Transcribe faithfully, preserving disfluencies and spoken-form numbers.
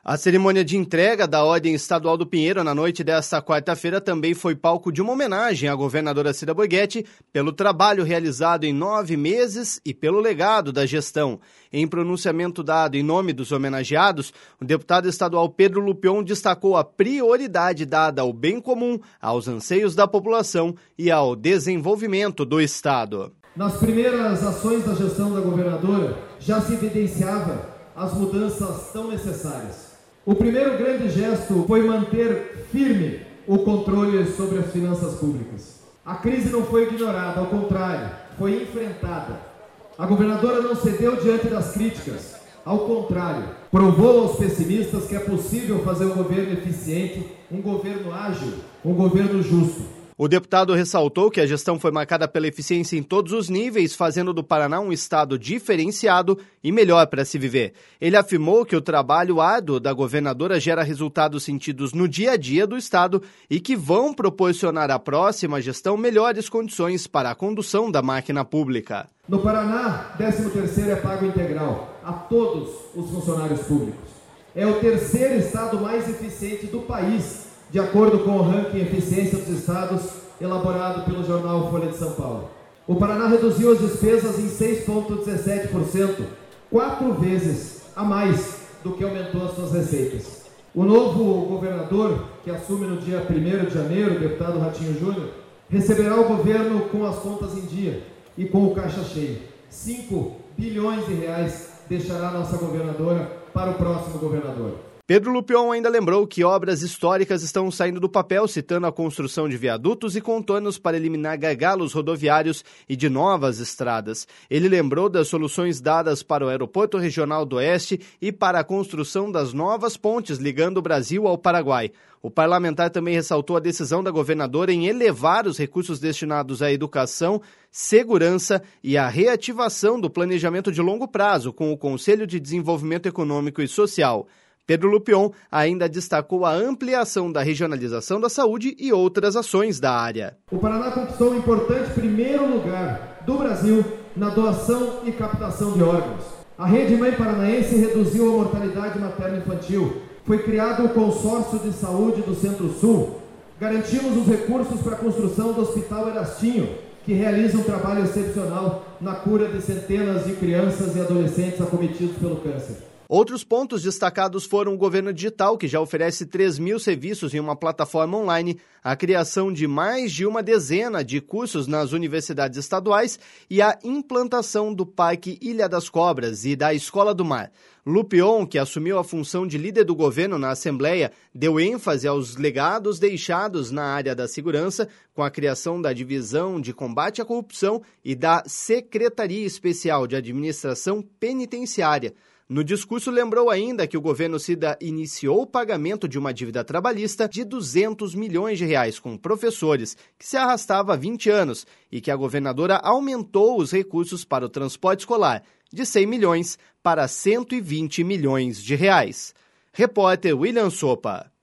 A cerimônia de entrega da Ordem Estadual do Pinheiro na noite desta quarta-feira também foi palco de uma homenagem à governadora Cida Borghetti pelo trabalho realizado em nove meses e pelo legado da gestão. Em pronunciamento dado em nome dos homenageados, o deputado estadual Pedro Lupion destacou a prioridade dada ao bem comum, aos anseios da população e ao desenvolvimento do Estado. Nas primeiras ações da gestão da governadora, já se evidenciava as mudanças tão necessárias. O primeiro grande gesto foi manter firme o controle sobre as finanças públicas. A crise não foi ignorada, ao contrário, foi enfrentada. A governadora não cedeu diante das críticas, ao contrário, provou aos pessimistas que é possível fazer um governo eficiente, um governo ágil, um governo justo. O deputado ressaltou que a gestão foi marcada pela eficiência em todos os níveis, fazendo do Paraná um estado diferenciado e melhor para se viver. Ele afirmou que o trabalho árduo da governadora gera resultados sentidos no dia a dia do estado e que vão proporcionar à próxima gestão melhores condições para a condução da máquina pública. No Paraná, décimo terceiro é pago integral a todos os funcionários públicos. É o terceiro estado mais eficiente do país, de acordo com o ranking Eficiência dos Estados, elaborado pelo jornal Folha de São Paulo. O Paraná reduziu as despesas em seis vírgula dezessete por cento, quatro vezes a mais do que aumentou as suas receitas. O novo governador, que assume no dia primeiro de janeiro, o deputado Ratinho Júnior, receberá o governo com as contas em dia e com o caixa cheio. cinco bilhões de reais deixará nossa governadora para o próximo governador. Pedro Lupion ainda lembrou que obras históricas estão saindo do papel, citando a construção de viadutos e contornos para eliminar gargalos rodoviários e de novas estradas. Ele lembrou das soluções dadas para o Aeroporto Regional do Oeste e para a construção das novas pontes ligando o Brasil ao Paraguai. O parlamentar também ressaltou a decisão da governadora em elevar os recursos destinados à educação, segurança e à reativação do planejamento de longo prazo com o Conselho de Desenvolvimento Econômico e Social. Pedro Lupion ainda destacou a ampliação da regionalização da saúde e outras ações da área. O Paraná conquistou um importante primeiro lugar do Brasil na doação e captação de órgãos. A Rede Mãe Paranaense reduziu a mortalidade materno-infantil. Foi criado o Consórcio de Saúde do Centro-Sul. Garantimos os recursos para a construção do Hospital Erastinho, que realiza um trabalho excepcional na cura de centenas de crianças e adolescentes acometidos pelo câncer. Outros pontos destacados foram o governo digital, que já oferece três mil serviços em uma plataforma online, a criação de mais de uma dezena de cursos nas universidades estaduais e a implantação do Parque Ilha das Cobras e da Escola do Mar. Lupion, que assumiu a função de líder do governo na Assembleia, deu ênfase aos legados deixados na área da segurança, com a criação da Divisão de Combate à Corrupção e da Secretaria Especial de Administração Penitenciária. No discurso, lembrou ainda que o governo Cida iniciou o pagamento de uma dívida trabalhista de duzentos milhões de reais com professores, que se arrastava há vinte anos, e que a governadora aumentou os recursos para o transporte escolar, de cem milhões para cento e vinte milhões de reais. Repórter William Sopa.